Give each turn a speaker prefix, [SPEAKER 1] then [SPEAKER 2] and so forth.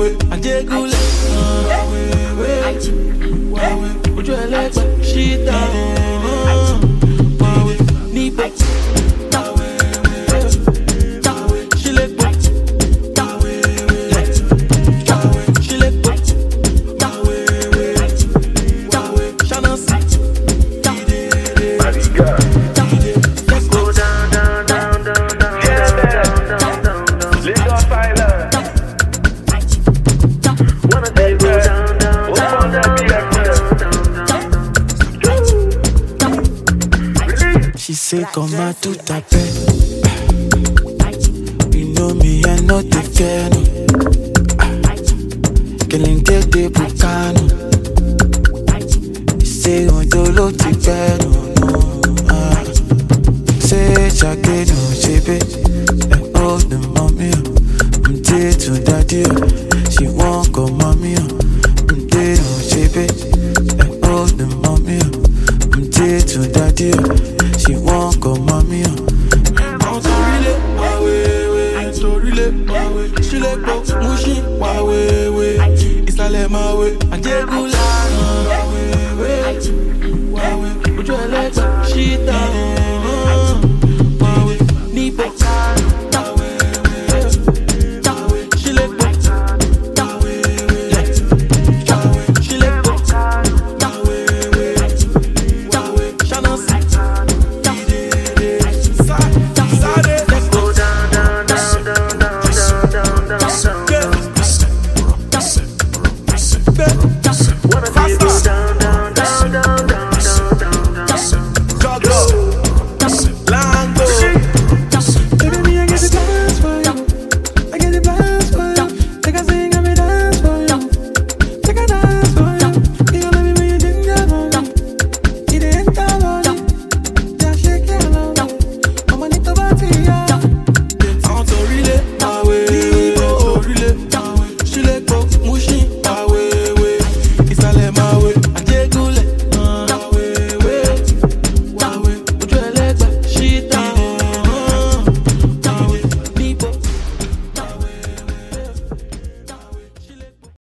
[SPEAKER 1] way, I take good way. Would you like she down? Need back. She let go. She let go. She say come out to tape. You know me, I know the fear. Killing get the bucano. You say on your low to bed. Say jacket no shape. Oh the mommy, I'm dead to daddy. She won't go mommy. I'm dead no shape. Oh the mommy, I'm dead to daddy. She won't go mommy. I'm sorry, my way, sorry, my way. She let go, mushy, my way. It's not let my way. I take good life.